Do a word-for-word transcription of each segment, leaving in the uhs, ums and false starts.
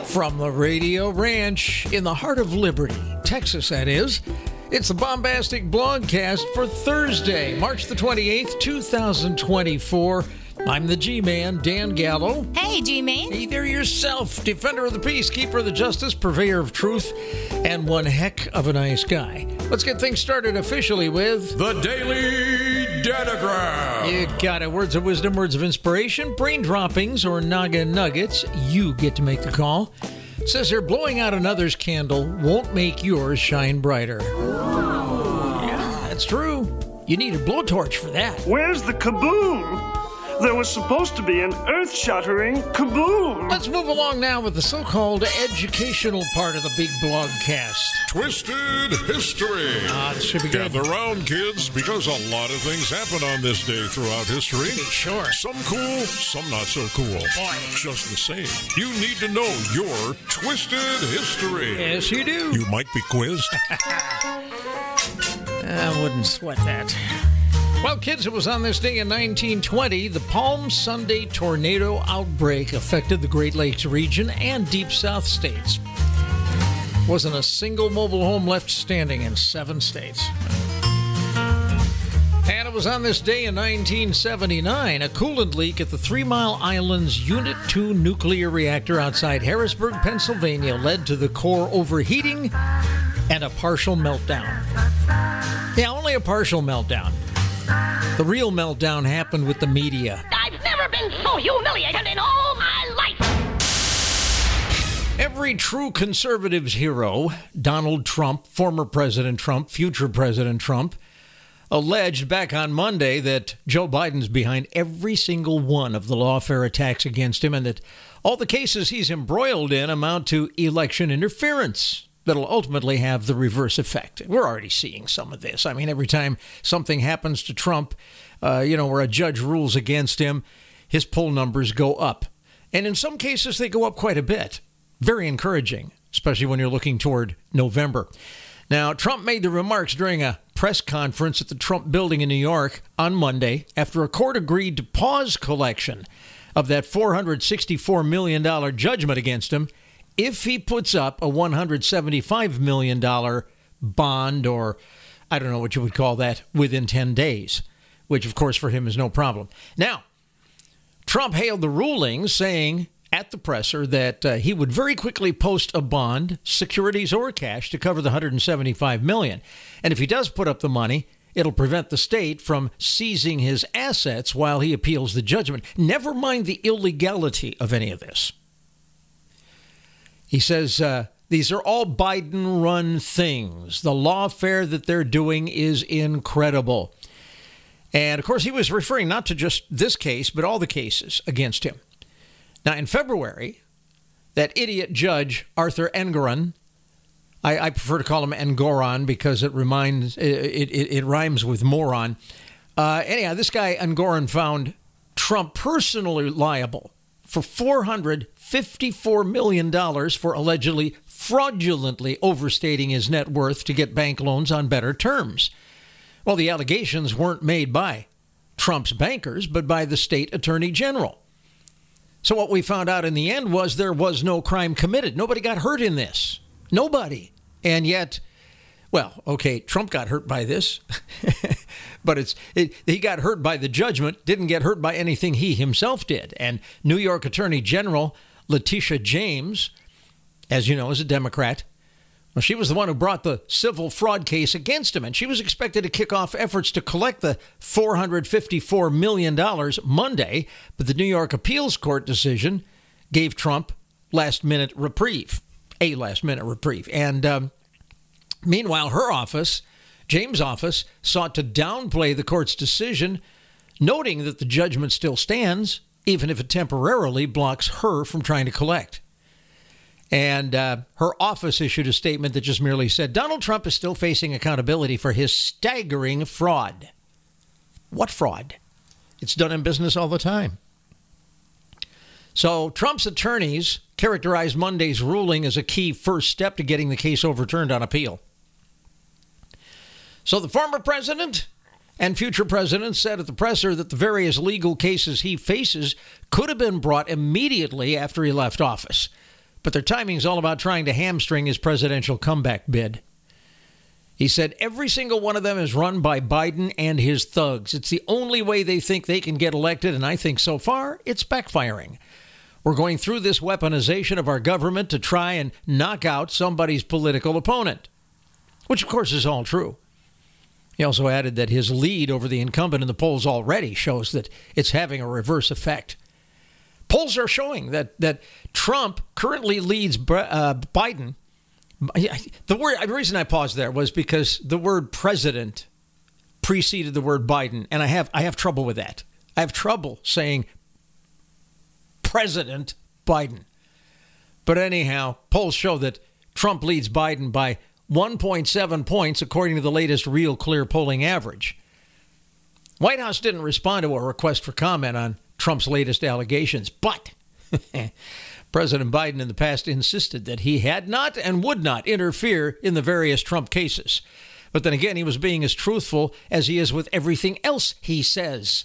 From the Radio Ranch in the heart of Liberty, Texas, that is, it's the Bombastic Blogcast for Thursday, March the twenty-eighth, two thousand twenty-four. I'm the G-Man, Dan Gallo. Hey, G-Man. Hey there yourself, defender of the peace, keeper of the justice, purveyor of truth, and one heck of a nice guy. Let's get things started officially with... The Daily Datagram. You got it. Words of wisdom, words of inspiration, brain droppings, or Naga nuggets. You get to make the call. It says here, blowing out another's candle won't make yours shine brighter. Yeah, that's true. You need a blowtorch for that. Where's the kaboom? There was supposed to be an earth-shattering kaboom. Let's move along now with the so-called educational part of the big blogcast. Twisted History. Ah, this should be good. Gather round, kids, because a lot of things happen on this day throughout history. Be sure. Some cool, some not so cool. Boy. Just the same, you need to know your Twisted History. Yes, you do. You might be quizzed. I wouldn't sweat that. Well, kids, it was on this day in nineteen twenty, the Palm Sunday tornado outbreak affected the Great Lakes region and Deep South states. Wasn't a single mobile home left standing in seven states. And it was on this day in nineteen seventy-nine, a coolant leak at the Three Mile Island's Unit two nuclear reactor outside Harrisburg, Pennsylvania, led to the core overheating and a partial meltdown. Yeah, only a partial meltdown. The real meltdown happened with the media. I've never been so humiliated in all my life. Every true conservative's hero, Donald Trump, former President Trump, future President Trump, alleged back on Monday that Joe Biden's behind every single one of the lawfare attacks against him and that all the cases he's embroiled in amount to election interference. That'll ultimately have the reverse effect. We're already seeing some of this. I mean, every time something happens to Trump, uh, you know, where a judge rules against him, his poll numbers go up. And in some cases, they go up quite a bit. Very encouraging, especially when you're looking toward November. Now, Trump made the remarks during a press conference at the Trump Building in New York on Monday after a court agreed to pause collection of that four hundred sixty-four million dollars judgment against him if he puts up a one hundred seventy-five million dollars bond, or I don't know what you would call that, within ten days, which, of course, for him is no problem. Now, Trump hailed the ruling, saying at the presser that uh, he would very quickly post a bond, securities or cash, to cover the one hundred seventy-five million dollars. And if he does put up the money, it'll prevent the state from seizing his assets while he appeals the judgment. Never mind the illegality of any of this. He says uh, these are all Biden-run things. The lawfare that they're doing is incredible. And, of course, he was referring not to just this case, but all the cases against him. Now, in February, that idiot judge, Arthur Engoron, I, I prefer to call him Engoron because it reminds it, it, it rhymes with moron. Uh, anyhow, this guy, Engoron, found Trump personally liable for four hundred fifty-four million dollars for allegedly fraudulently overstating his net worth to get bank loans on better terms. Well, the allegations weren't made by Trump's bankers, but by the state attorney general. So what we found out in the end was there was no crime committed. Nobody got hurt in this. Nobody. And yet, well, okay, Trump got hurt by this, but it's it, he got hurt by the judgment, didn't get hurt by anything he himself did. And New York Attorney General Letitia James, as you know, is a Democrat. Well, she was the one who brought the civil fraud case against him, and she was expected to kick off efforts to collect the four hundred fifty-four million dollars Monday, but the New York Appeals Court decision gave Trump last-minute reprieve, a last-minute reprieve. And um, meanwhile, her office, James' office, sought to downplay the court's decision, noting that the judgment still stands, even if it temporarily blocks her from trying to collect. And uh, her office issued a statement that just merely said, Donald Trump is still facing accountability for his staggering fraud. What fraud? It's done in business all the time. So Trump's attorneys characterized Monday's ruling as a key first step to getting the case overturned on appeal. So the former president and future president said at the presser that the various legal cases he faces could have been brought immediately after he left office. but their timing's all about trying to hamstring his presidential comeback bid. He said every single one of them is run by Biden and his thugs. It's the only way they think they can get elected, and I think so far it's backfiring. We're going through this weaponization of our government to try and knock out somebody's political opponent, which, of course, is all true. He also added that his lead over the incumbent in the polls already shows that it's having a reverse effect. Polls are showing that that Trump currently leads uh, Biden. The word, the reason I paused there was because the word president preceded the word Biden, and I have I have trouble with that. I have trouble saying President Biden. But anyhow, polls show that Trump leads Biden by one point seven points, according to the latest Real Clear polling average. White House didn't respond to a request for comment on Trump's latest allegations, but President Biden in the past insisted that he had not and would not interfere in the various Trump cases. But then again, he was being as truthful as he is with everything else he says.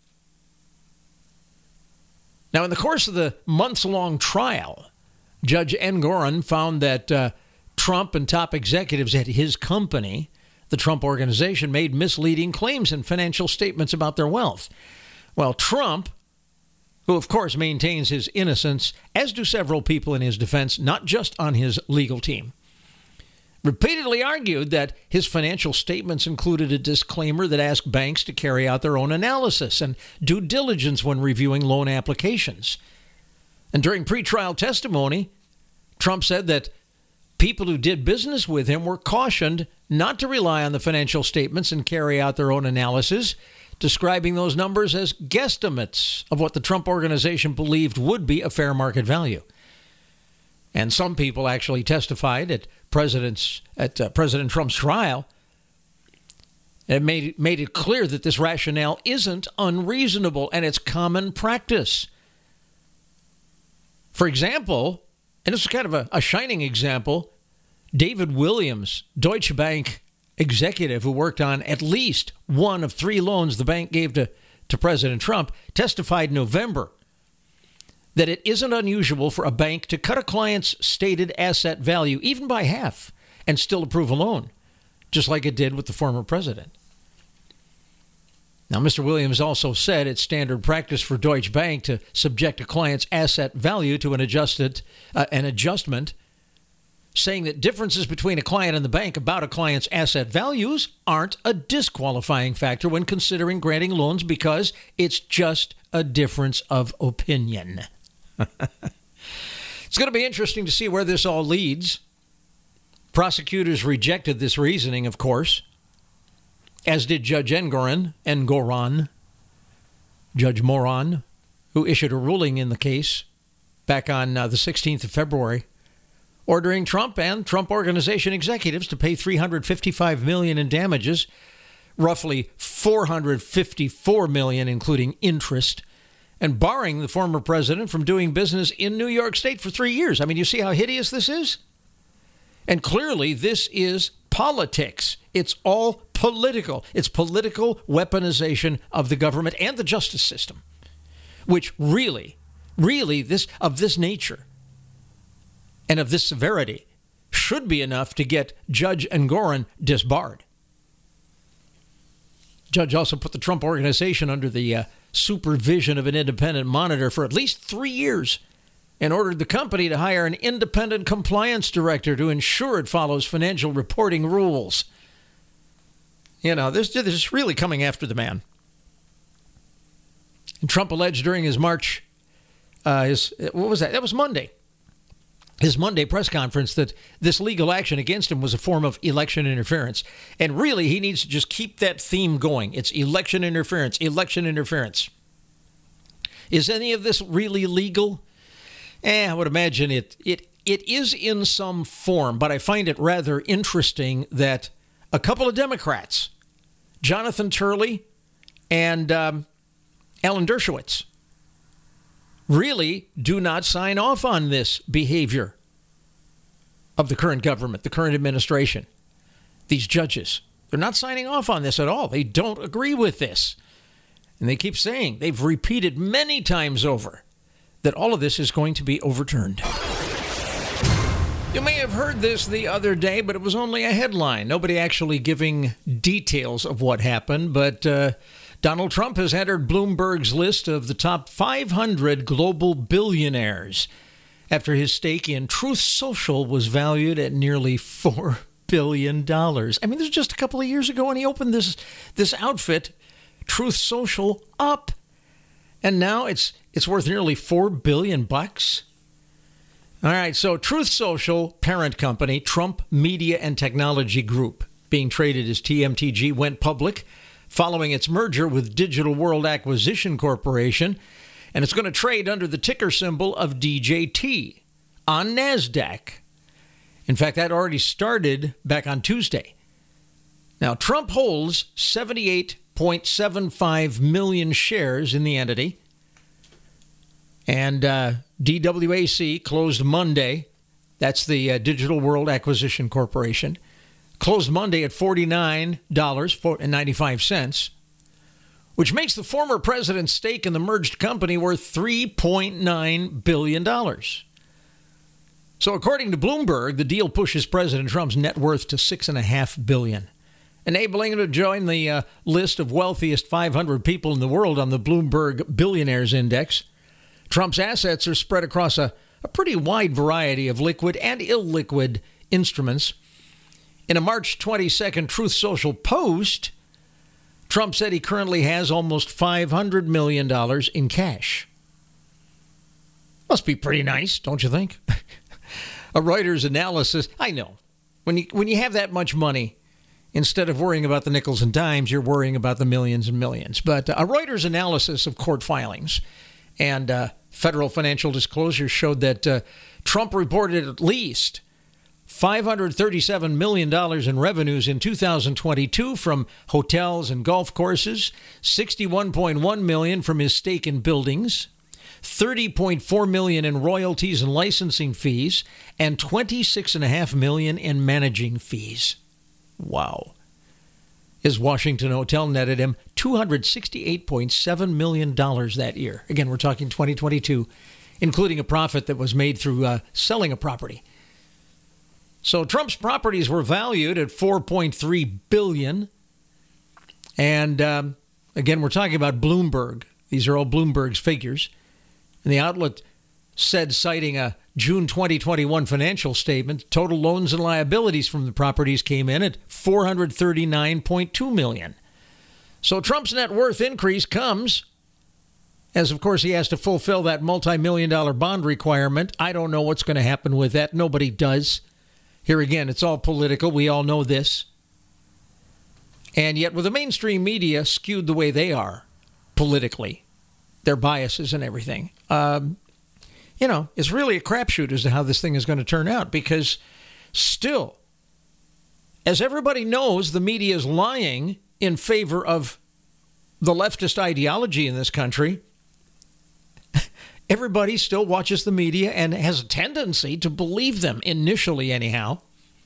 Now, in the course of the months-long trial, Judge Engoron found that uh, Trump and top executives at his company, the Trump Organization, made misleading claims in financial statements about their wealth. Well, Trump, who of course maintains his innocence, as do several people in his defense, not just on his legal team, repeatedly argued that his financial statements included a disclaimer that asked banks to carry out their own analysis and due diligence when reviewing loan applications. And during pretrial testimony, Trump said that people who did business with him were cautioned not to rely on the financial statements and carry out their own analysis, describing those numbers as guesstimates of what the Trump Organization believed would be a fair market value. And some people actually testified at President's at uh, President Trump's trial and made made it clear that this rationale isn't unreasonable and it's common practice. For example, and this is kind of a, a shining example, David Williams, Deutsche Bank executive who worked on at least one of three loans the bank gave to, to President Trump, testified in November that it isn't unusual for a bank to cut a client's stated asset value even by half and still approve a loan, just like it did with the former president. Now, Mister Williams also said it's standard practice for Deutsche Bank to subject a client's asset value to an adjusted uh, an adjustment, saying that differences between a client and the bank about a client's asset values aren't a disqualifying factor when considering granting loans because it's just a difference of opinion. It's going to be interesting to see where this all leads. Prosecutors rejected this reasoning, of course, as did Judge Engoron, Engoron, Judge Moron, who issued a ruling in the case back on uh, the sixteenth of February, ordering Trump and Trump Organization executives to pay three hundred fifty-five million dollars in damages, roughly four hundred fifty-four million dollars including interest, and barring the former president from doing business in New York State for three years. I mean, you see how hideous this is? And clearly, this is politics. It's all political. It's political weaponization of the government and the justice system, which really, really, this of this nature and of this severity should be enough to get Judge Engoron disbarred. Judge also put the Trump Organization under the uh, supervision of an independent monitor for at least three years and ordered the company to hire an independent compliance director to ensure it follows financial reporting rules. You know, this, this is really coming after the man. And Trump alleged during his March, uh, his what was that? That was Monday. His Monday press conference that this legal action against him was a form of election interference. And really, he needs to just keep that theme going. It's election interference, election interference. Is any of this really legal? Eh, I would imagine it, it, it is in some form, but I find it rather interesting that a couple of Democrats, Jonathan Turley and um, Alan Dershowitz, really do not sign off on this behavior of the current government, the current administration. These judges, they're not signing off on this at all. They don't agree with this. And they keep saying, they've repeated many times over, that all of this is going to be overturned. You may have heard this the other day, but it was only a headline. Nobody actually giving details of what happened, but uh, Donald Trump has entered Bloomberg's list of the top five hundred global billionaires after his stake in Truth Social was valued at nearly four billion dollars. I mean, this was just a couple of years ago when he opened this this outfit, Truth Social, up. And now it's it's worth nearly four billion bucks. All right, so Truth Social, parent company, Trump Media and Technology Group, being traded as T M T G, went public following its merger with Digital World Acquisition Corporation, and it's going to trade under the ticker symbol of D J T on NASDAQ. In fact, that already started back on Tuesday. Now, Trump holds seventy-eight point seven five million shares in the entity, and uh, D W A C closed Monday. That's the uh, Digital World Acquisition Corporation. Closed Monday at forty-nine dollars and ninety-five cents, which makes the former president's stake in the merged company worth three point nine billion dollars. So according to Bloomberg, the deal pushes President Trump's net worth to six point five billion dollars, enabling him to join the uh, list of wealthiest five hundred people in the world on the Bloomberg Billionaires Index. Trump's assets are spread across a, a pretty wide variety of liquid and illiquid instruments. In a March twenty-second Truth Social post, Trump said he currently has almost five hundred million dollars in cash. Must be pretty nice, don't you think? A Reuters analysis, I know, when you when you have that much money, instead of worrying about the nickels and dimes, you're worrying about the millions and millions. But a Reuters analysis of court filings and uh, federal financial disclosures showed that uh, Trump reported at least five hundred thirty-seven million dollars in revenues in two thousand twenty-two from hotels and golf courses, sixty-one point one million dollars from his stake in buildings, thirty point four million dollars in royalties and licensing fees, and twenty-six point five million dollars in managing fees. Wow. His Washington hotel netted him two hundred sixty-eight point seven million dollars that year. Again, we're talking twenty twenty-two, including a profit that was made through uh, selling a property. So Trump's properties were valued at four point three billion dollars. And um, again, we're talking about Bloomberg. These are all Bloomberg's figures. And the outlet said, citing a June twenty twenty-one financial statement, total loans and liabilities from the properties came in at four hundred thirty-nine point two million dollars. So Trump's net worth increase comes as, of course, he has to fulfill that multi-million dollar bond requirement. I don't know what's going to happen with that. Nobody does. Here again, it's all political. We all know this. And yet, with the mainstream media skewed the way they are politically, their biases and everything, um, you know, it's really a crapshoot as to how this thing is going to turn out, because still, as everybody knows, the media is lying in favor of the leftist ideology in this country. Everybody still watches the media and has a tendency to believe them, initially anyhow.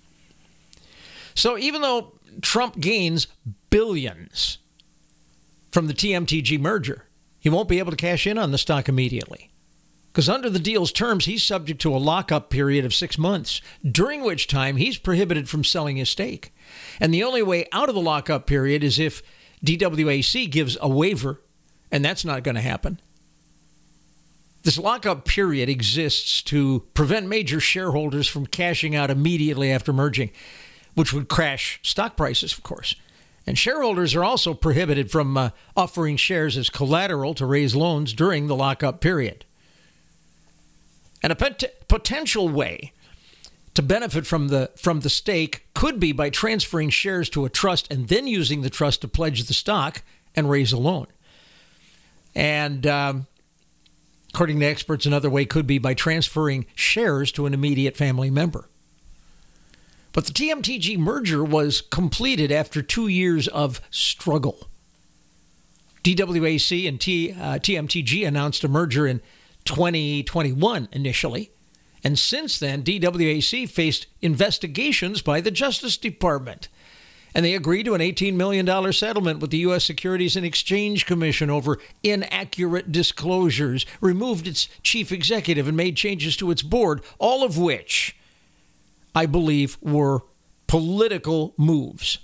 So even though Trump gains billions from the T M T G merger, he won't be able to cash in on the stock immediately, because under the deal's terms, he's subject to a lockup period of six months, during which time he's prohibited from selling his stake. And the only way out of the lockup period is if D W A C gives a waiver, and that's not going to happen. This lockup period exists to prevent major shareholders from cashing out immediately after merging, which would crash stock prices, of course. And shareholders are also prohibited from uh, offering shares as collateral to raise loans during the lockup period. And a pot- potential way to benefit from the from the stake could be by transferring shares to a trust and then using the trust to pledge the stock and raise a loan. And um, according to experts, another way could be by transferring shares to an immediate family member. But the T M T G merger was completed after two years of struggle. D W A C and T, uh, T M T G announced a merger in twenty twenty-one initially. And since then, D W A C faced investigations by the Justice Department. And they agreed to an eighteen million dollars settlement with the U S Securities and Exchange Commission over inaccurate disclosures, removed its chief executive and made changes to its board, all of which I believe, were political moves.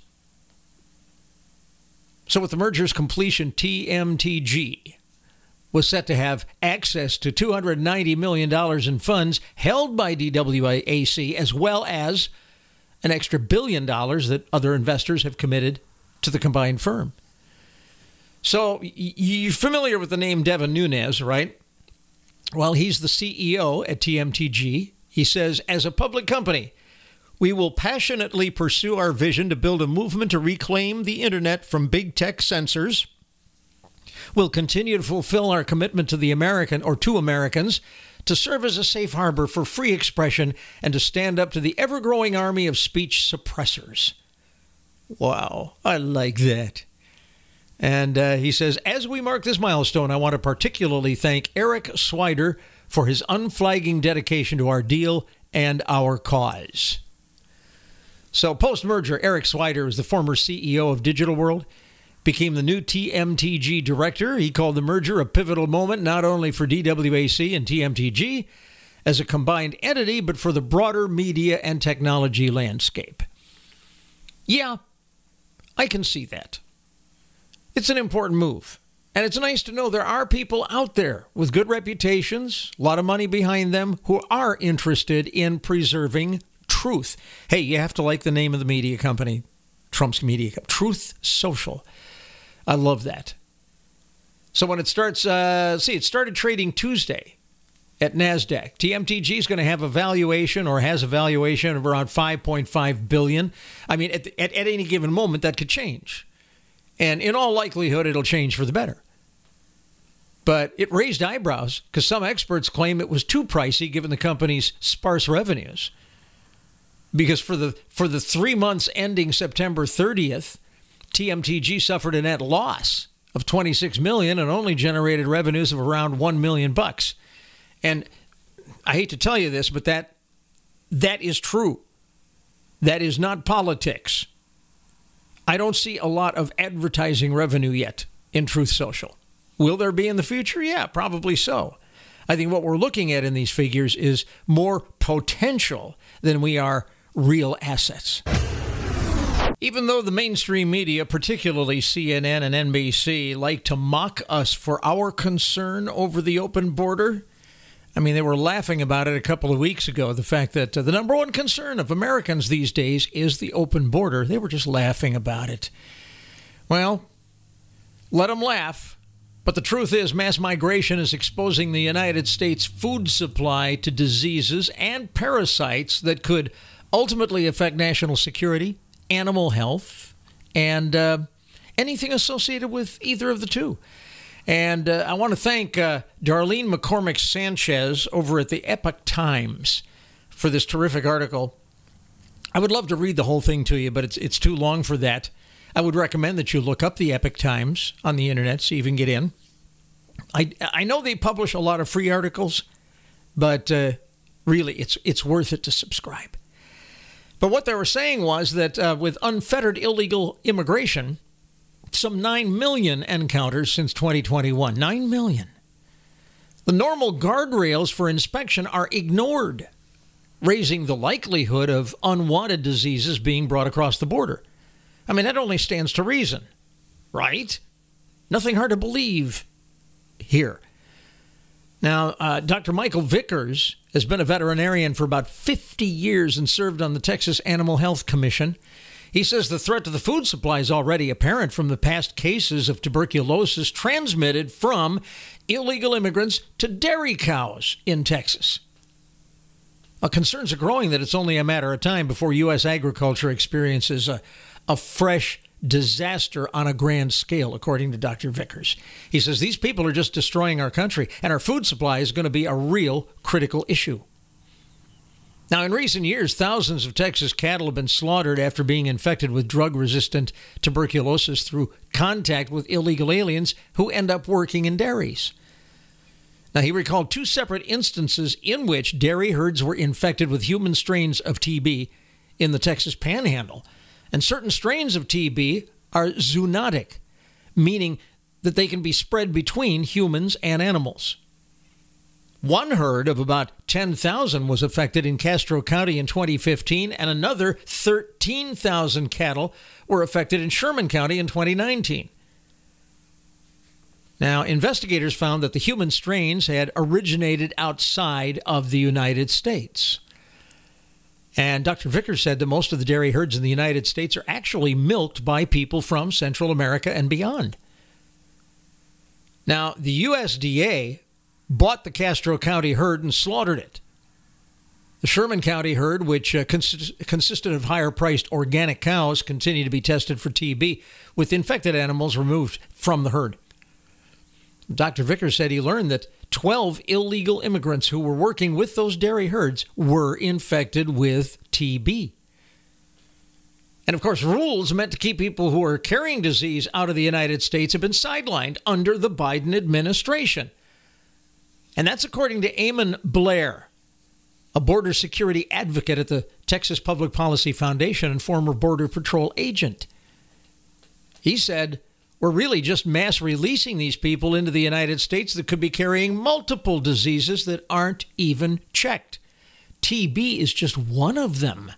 So with the merger's completion, T M T G was set to have access to two hundred ninety million dollars in funds held by D W A C, as well as an extra billion dollars that other investors have committed to the combined firm. So you're familiar with the name Devin Nunes, right? Well, he's the C E O at T M T G. He says, as a public company, we will passionately pursue our vision to build a movement to reclaim the internet from big tech censors. We'll continue to fulfill our commitment to the American or to Americans to serve as a safe harbor for free expression and to stand up to the ever-growing army of speech suppressors. Wow, I like that. And uh, he says, as we mark this milestone, I want to particularly thank Eric Swider for his unflagging dedication to our deal and our cause. So post-merger, Eric Swider is the former C E O of Digital World, became the new T M T G director. He called the merger a pivotal moment, not only for D W A C and T M T G as a combined entity, but for the broader media and technology landscape. Yeah, I can see that. It's an important move. And it's nice to know there are people out there with good reputations, a lot of money behind them, who are interested in preserving truth. Hey, you have to like the name of the media company, Trump's media company, Truth Social. I love that. So when it starts, uh, see, it started trading Tuesday at NASDAQ. T M T G is going to have a valuation or has a valuation of around five point five billion dollars. I mean, at, at, at any given moment, that could change. And in all likelihood, it'll change for the better. But it raised eyebrows because some experts claim it was too pricey given the company's sparse revenues. Because for the for the three months ending September thirtieth, T M T G suffered a net loss of twenty-six million dollars and only generated revenues of around one million bucks. And I hate to tell you this, but that that is true. That is not politics. I don't see a lot of advertising revenue yet in Truth Social. Will there be in the future? Yeah, probably so. I think what we're looking at in these figures is more potential than we are real assets. Even though the mainstream media, particularly C N N and N B C, like to mock us for our concern over the open border, I mean, they were laughing about it a couple of weeks ago, the fact that uh, the number one concern of Americans these days is the open border. They were just laughing about it. Well, let them laugh. But the truth is, mass migration is exposing the United States food supply to diseases and parasites that could ultimately affect national security, animal health, and uh, anything associated with either of the two. And uh, I want to thank uh, Darlene McCormick Sanchez over at the Epoch Times for this terrific article. I would love to read the whole thing to you, but it's it's too long for that. I would recommend that you look up the Epoch Times on the internet so you can get in. I I know they publish a lot of free articles, but uh, really it's it's worth it to subscribe. But what they were saying was that uh, with unfettered illegal immigration, some nine million encounters since twenty twenty-one. nine million. The normal guardrails for inspection are ignored, raising the likelihood of unwanted diseases being brought across the border. I mean, that only stands to reason, right? Nothing hard to believe here. Now, uh, Doctor Michael Vickers has been a veterinarian for about fifty years and served on the Texas Animal Health Commission. He says the threat to the food supply is already apparent from the past cases of tuberculosis transmitted from illegal immigrants to dairy cows in Texas. Well, concerns are growing that it's only a matter of time before U S agriculture experiences a, a fresh disaster on a grand scale, according to Doctor Vickers. He says these people are just destroying our country, and our food supply is going to be a real critical issue. Now, in recent years, thousands of Texas cattle have been slaughtered after being infected with drug-resistant tuberculosis through contact with illegal aliens who end up working in dairies. Now, he recalled two separate instances in which dairy herds were infected with human strains of T B in the Texas Panhandle. And certain strains of T B are zoonotic, meaning that they can be spread between humans and animals. One herd of about ten thousand was affected in Castro County in twenty fifteen, and another thirteen thousand cattle were affected in Sherman County in twenty nineteen. Now, investigators found that the human strains had originated outside of the United States. And Doctor Vickers said that most of the dairy herds in the United States are actually milked by people from Central America and beyond. Now, the U S D A bought the Castro County herd and slaughtered it. The Sherman County herd, which uh, consist- consisted of higher-priced organic cows, continued to be tested for T B, with infected animals removed from the herd. Doctor Vickers said he learned that twelve illegal immigrants who were working with those dairy herds were infected with T B. And of course, rules meant to keep people who are carrying disease out of the United States have been sidelined under the Biden administration. And that's according to Eamon Blair, a border security advocate at the Texas Public Policy Foundation and former Border Patrol agent. He said, we're really just mass releasing these people into the United States that could be carrying multiple diseases that aren't even checked. T B is just one of them.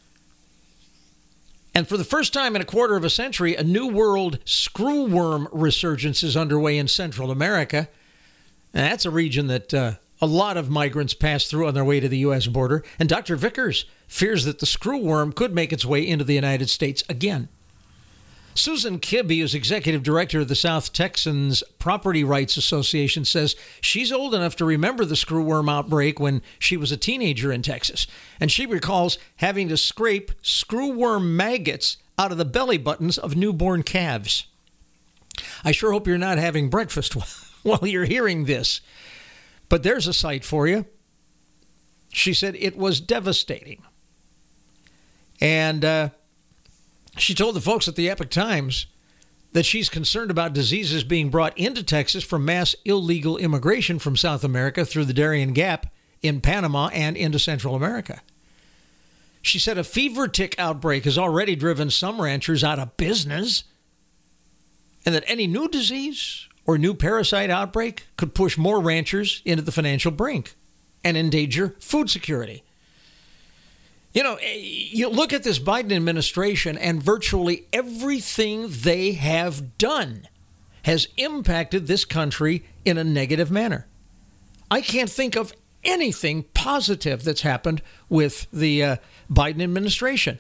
And for the first time in a quarter of a century, a New World screwworm resurgence is underway in Central America. And that's a region that uh, a lot of migrants pass through on their way to the U S border. And Doctor Vickers fears that the screwworm could make its way into the United States again. Susan Kibbe, who's executive director of the South Texans Property Rights Association, says she's old enough to remember the screwworm outbreak when she was a teenager in Texas. And she recalls having to scrape screwworm maggots out of the belly buttons of newborn calves. I sure hope you're not having breakfast while you're hearing this. But there's a sight for you. She said it was devastating. And uh, she told the folks at the Epoch Times that she's concerned about diseases being brought into Texas from mass illegal immigration from South America through the Darien Gap in Panama and into Central America. She said a fever tick outbreak has already driven some ranchers out of business, and that any new disease or new parasite outbreak could push more ranchers into the financial brink and endanger food security. You know, you look at this Biden administration, and virtually everything they have done has impacted this country in a negative manner. I can't think of anything positive that's happened with the uh, Biden administration.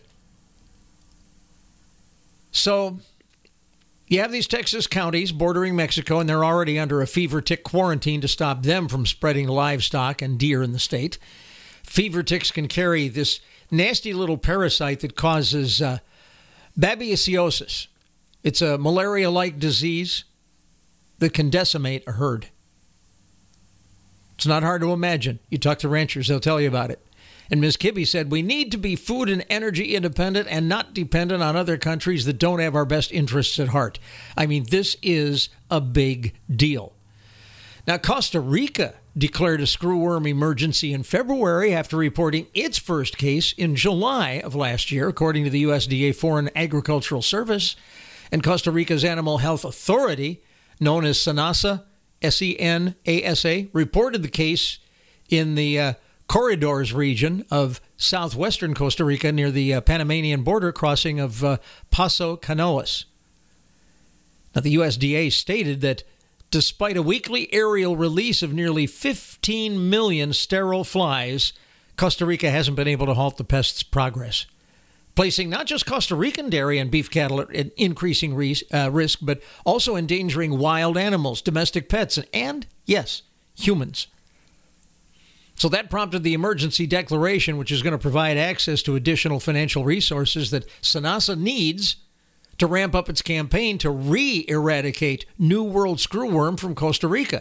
So you have these Texas counties bordering Mexico, and they're already under a fever tick quarantine to stop them from spreading livestock and deer in the state. Fever ticks can carry this nasty little parasite that causes uh, babesiosis. It's a malaria-like disease that can decimate a herd. It's not hard to imagine. You talk to ranchers, they'll tell you about it. And Miz Kibbe said, we need to be food and energy independent and not dependent on other countries that don't have our best interests at heart. I mean, this is a big deal. Now, Costa Rica declared a screwworm emergency in February after reporting its first case in July of last year, according to the U S D A Foreign Agricultural Service. And Costa Rica's Animal Health Authority, known as SENASA, S E N A S A, reported the case in the uh, Corridors region of southwestern Costa Rica near the uh, Panamanian border crossing of uh, Paso Canoas. Now, the U S D A stated that despite a weekly aerial release of nearly fifteen million sterile flies, Costa Rica hasn't been able to halt the pest's progress, placing not just Costa Rican dairy and beef cattle at increasing res- uh, risk, but also endangering wild animals, domestic pets, and, and, yes, humans. So that prompted the emergency declaration, which is going to provide access to additional financial resources that SENASA needs to ramp up its campaign to re-eradicate New World screwworm from Costa Rica.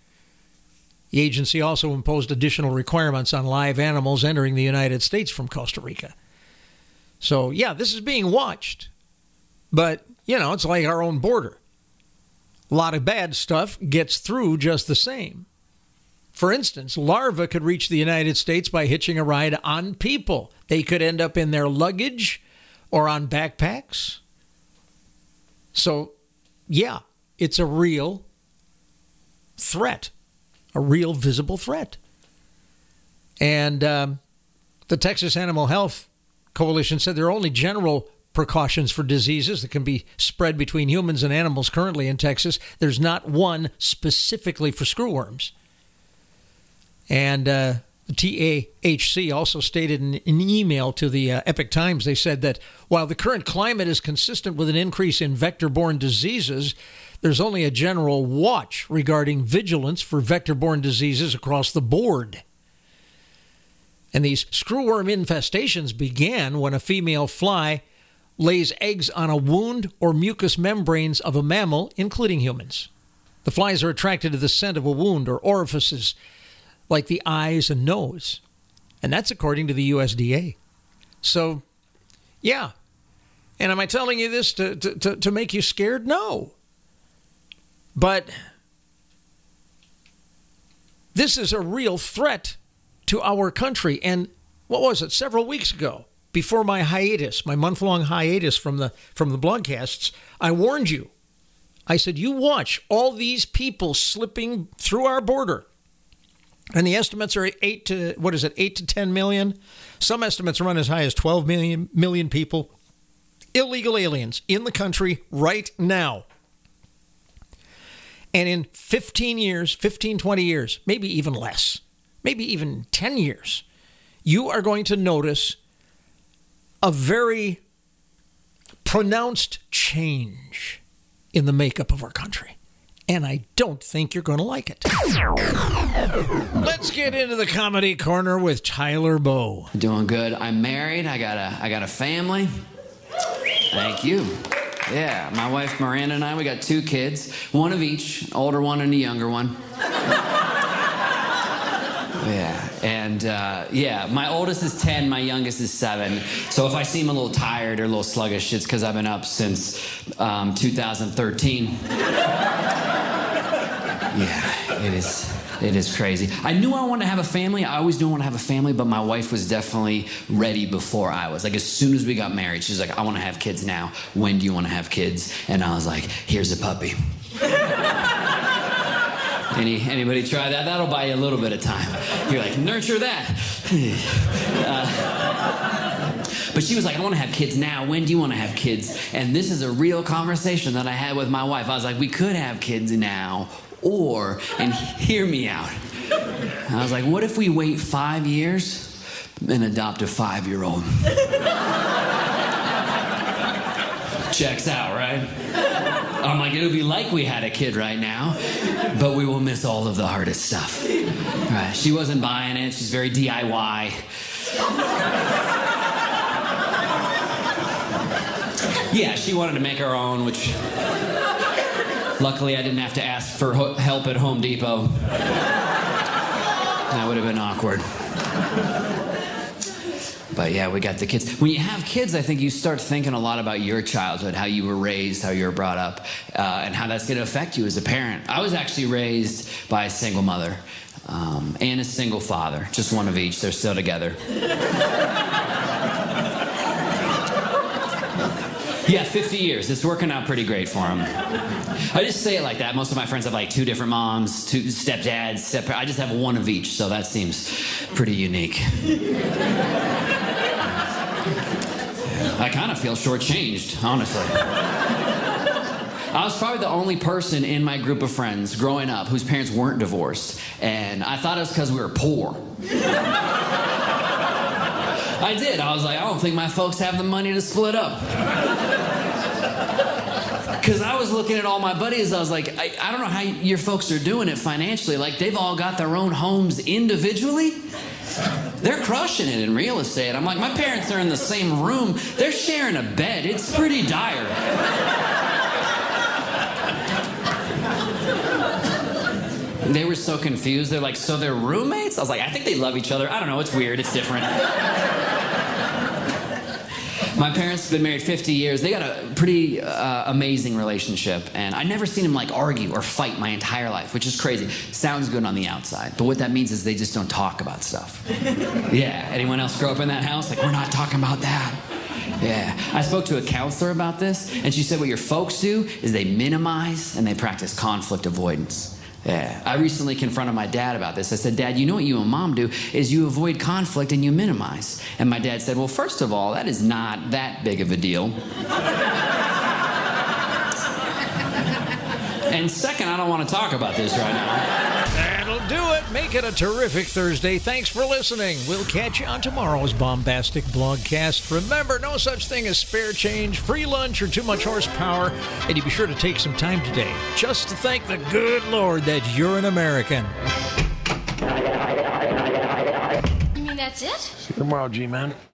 The agency also imposed additional requirements on live animals entering the United States from Costa Rica. So, yeah, this is being watched. But, you know, it's like our own border. A lot of bad stuff gets through just the same. For instance, larvae could reach the United States by hitching a ride on people. They could end up in their luggage or on backpacks. So, yeah, it's a real threat a real visible threat. And um, the Texas Animal Health Coalition said there are only general precautions for diseases that can be spread between humans and animals currently in Texas. There's not one specifically for screwworms. And uh, the T A H C also stated in an email to the uh, Epoch Times, they said that while the current climate is consistent with an increase in vector-borne diseases, there's only a general watch regarding vigilance for vector-borne diseases across the board. And these screwworm infestations began when a female fly lays eggs on a wound or mucous membranes of a mammal, including humans. The flies are attracted to the scent of a wound or orifices like the eyes and nose. And that's according to the U S D A. So, yeah. And am I telling you this to, to, to, to make you scared? No. But this is a real threat to our country. And what was it? Several weeks ago, before my hiatus, my month-long hiatus from the from the blogcasts, I warned you. I said, you watch all these people slipping through our border. And the estimates are eight to, what is it, eight to ten million? Some estimates run as high as twelve million, million people. Illegal aliens in the country right now. And in fifteen years, fifteen, twenty years, maybe even less, maybe even ten years, you are going to notice a very pronounced change in the makeup of our country. And I don't think you're going to like it. Let's get into the comedy corner with Tyler Bowe. Doing good. I'm married. I got a I got a family. Thank you. Yeah, my wife Miranda and I, we got two kids, one of each, older one and a younger one. Yeah, and uh, yeah, my oldest is ten, my youngest is seven. So if I seem a little tired or a little sluggish, it's because I've been up since um, two thousand thirteen. Yeah, it is. It is crazy. I knew I wanted to have a family. I always knew I wanted to have a family, but my wife was definitely ready before I was. Like, as soon as we got married, she's like, I want to have kids now. When do you want to have kids? And I was like, here's a puppy. Any Anybody try that? That'll buy you a little bit of time. You're like, nurture that. uh, but she was like, I want to have kids now. When do you want to have kids? And this is a real conversation that I had with my wife. I was like, we could have kids now. Or, and hear me out, I was like, what if we wait five years and adopt a five-year-old? Checks out, right? I'm like, it'll be like we had a kid right now, but we will miss all of the hardest stuff. Right? She wasn't buying it. She's very D I Y. Yeah, she wanted to make her own, which... Luckily, I didn't have to ask for ho- help at Home Depot. That would have been awkward. But yeah, we got the kids. When you have kids, I think you start thinking a lot about your childhood, how you were raised, how you were brought up, uh, and how that's going to affect you as a parent. I was actually raised by a single mother um, and a single father, just one of each. They're still together. Yeah, fifty years. It's working out pretty great for him. I just say it like that. Most of my friends have like two different moms, two stepdads, step. I just have one of each, so that seems pretty unique. I kind of feel shortchanged, honestly. I was probably the only person in my group of friends growing up whose parents weren't divorced, and I thought it was because we were poor. I did. I was like, I don't think my folks have the money to split up. Because I was looking at all my buddies, I was like, I, I don't know how your folks are doing it financially. Like, they've all got their own homes individually. They're crushing it in real estate. I'm like, my parents are in the same room. They're sharing a bed. It's pretty dire. They were so confused. They're like, so they're roommates? I was like, I think they love each other. I don't know. It's weird. It's different. My parents have been married fifty years. They got a pretty uh, amazing relationship. And I've never seen them like argue or fight my entire life, which is crazy. Sounds good on the outside. But what that means is they just don't talk about stuff. Yeah. Anyone else grow up in that house? Like, we're not talking about that. Yeah. I spoke to a counselor about this, and she said what your folks do is they minimize and they practice conflict avoidance. Yeah. I recently confronted my dad about this. I said, Dad, you know what you and Mom do is you avoid conflict and you minimize. And my dad said, well, first of all, that is not that big of a deal. And second, I don't want to talk about this right now. That'll do it. Make it a terrific Thursday. Thanks for listening. We'll catch you on tomorrow's bombastic blogcast. Remember, no such thing as spare change, free lunch, or too much horsepower. And you be sure to take some time today just to thank the good Lord that you're an American. You mean that's it? See you tomorrow, G-Man.